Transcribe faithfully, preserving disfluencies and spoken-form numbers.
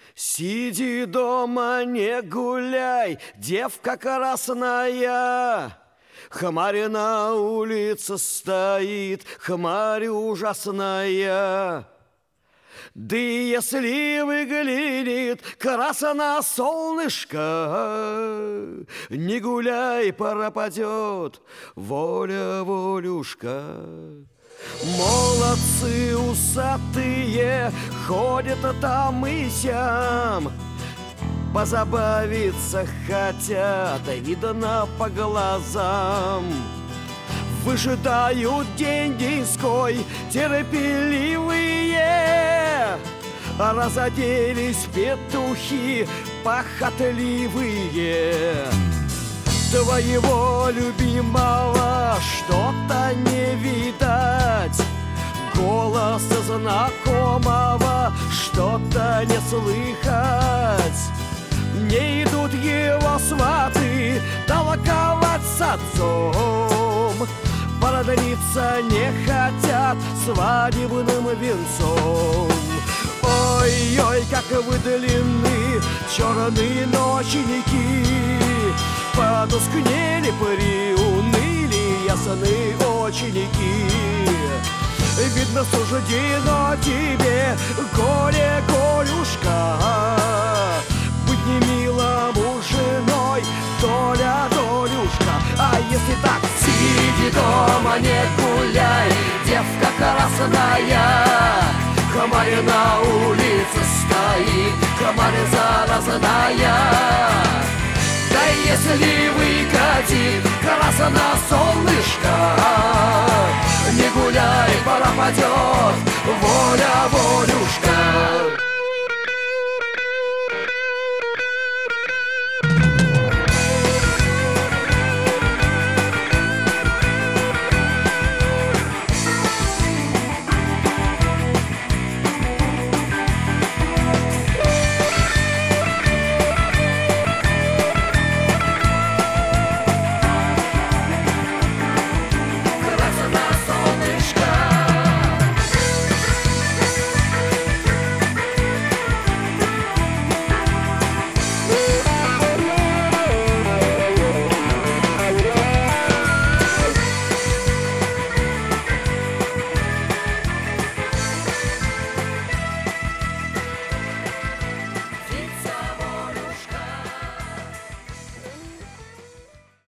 Сиди дома, не гуляй, девка красная. Хмарь на улице стоит, хмарь ужасная. Да если выглянет красное солнышко, не гуляй, пропадет воля, волюшка. Молодцы усатые ходят там и сям, позабавиться хотят, видно по глазам. Выжидают день-деньской терпеливые, разоделись петухи похотливые. Твоего любимого что-то не видать, голоса знакомого что-то не слыхать. Не идут его сваты толковать с отцом, продавиться не хотят свадебным венцом. Ой-ой, как вы длинны, черные ночники, потускнели, приуныли ясные оченики. Видно, суждено тебе, горе, Колюшка, быть не милому женой, доля, долюшка. А если так, сиди дома, не гуляй, девка красная. Хмарь на улице стоит, хмарь заразная. Да если выкатит красное солнышко, не гуляй, пропадет воля, волюшка.